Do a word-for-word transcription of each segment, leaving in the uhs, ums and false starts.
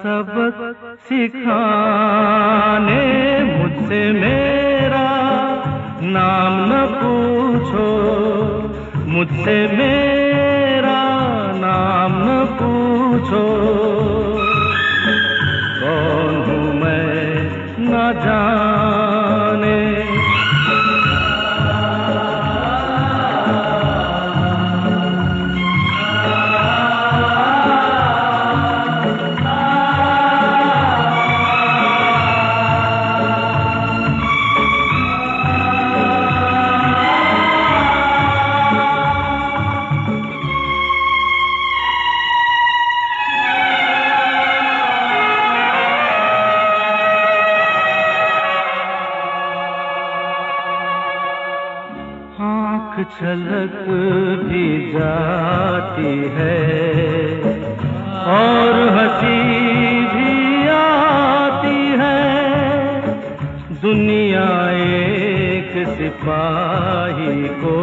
सबक सिखाने मुझसे मेरा नाम न पूछो, मुझसे मेरा नाम न पूछो। कौन हूँ मैं न जाने, आँख झलक भी जाती है और हंसी भी आती है। दुनिया एक सिपाही को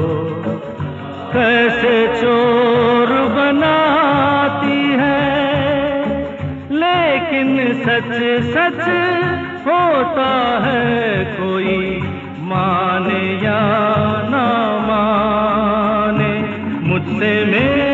कैसे चोर बनाती है, लेकिन सच सच होता है कोई माने या ना माने। मुझसे मेरा